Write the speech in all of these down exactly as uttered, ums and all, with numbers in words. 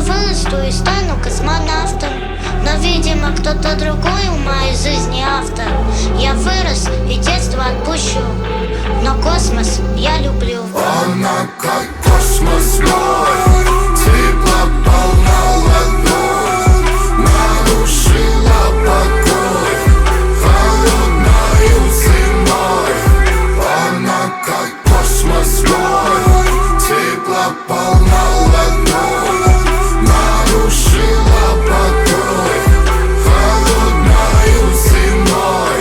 вырасту и стану космонавтом. Но, видимо, кто-то другой в моей жизни автор. Я вырос и детство отпущу, но космос я люблю. Она как космос мой, тепло полна ладонь, нарушила покой холодною зимой. Она как космос мой, тепло полна ладонь, нарушила покой холодною зимой.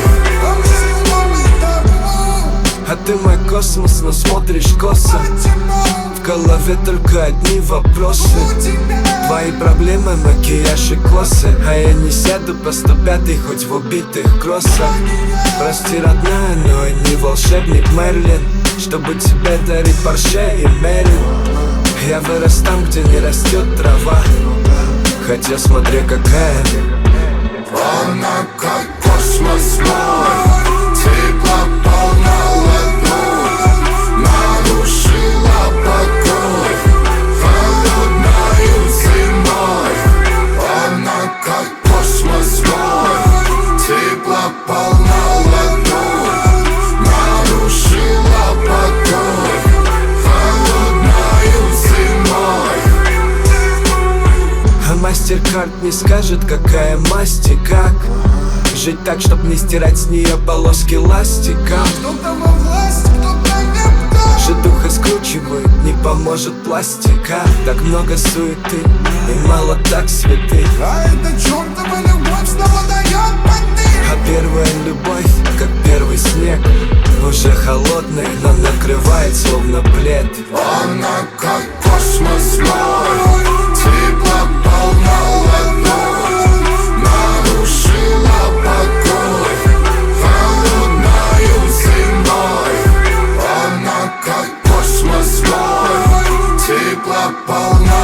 А ты мой космос, но смотришь косо. В голове только одни вопросы. Твои проблемы, макияж и косы. А я не сяду по сто пятый, хоть в убитых кроссах. Прости, родная, но я не волшебник Мерлин, чтобы тебе дарить Порше и Мерин. Я вырос там, где не растет трава, хотя смотри какая. Она как космос мой, тепло полна ладонь, нарушила покой холодною зимой. Она как космос мой, тепло полна ладонь, нарушила покой холодною зимой. А мастер-карт не скажет, какая масть и как жить так, чтоб не стирать с нее полоски ластика. Кто-то во власти, кто-то никто. Же духа скручивает, не поможет пластика. Так много суеты и мало так святых. А эта чертова любовь снова дает поддых. А первая любовь, как первый снег, уже холодный, но накрывает словно плед. Она как космос мой, тепло полна ладонь, нарушила покой холодною зимой. Она как космос мой, тепло полна